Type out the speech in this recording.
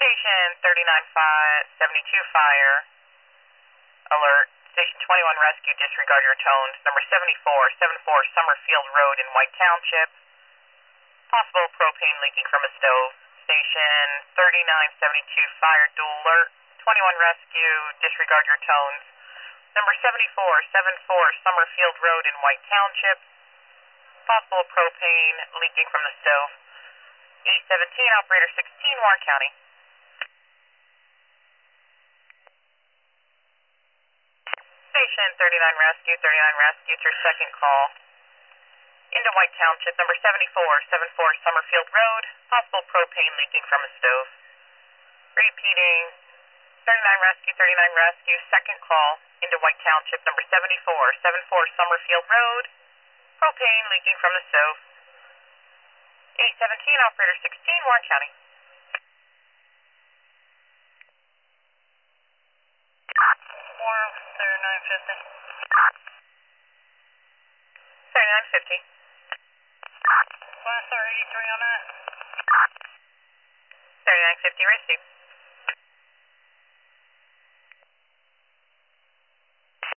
Station 39572 fire. Alert. Station 21 rescue, disregard your tones. Number 7474 Summerfield Road in White Township. Possible propane leaking from a stove. Station 3972 fire, dual alert. 21 rescue, disregard your tones. Number 7474 Summerfield Road in White Township. Possible propane leaking from the stove. 817, operator 16, Warren County. Station 39 rescue, it's your second call. Into White Township, number 7474 Summerfield Road. Possible propane leaking from a stove. Repeating. 39 rescue, second call. Into White Township, number 7474 Summerfield Road. Propane leaking from the stove. 817, operator 16, Warren County. Warren, 3950. 3950. Last R83 on that. 3950 received.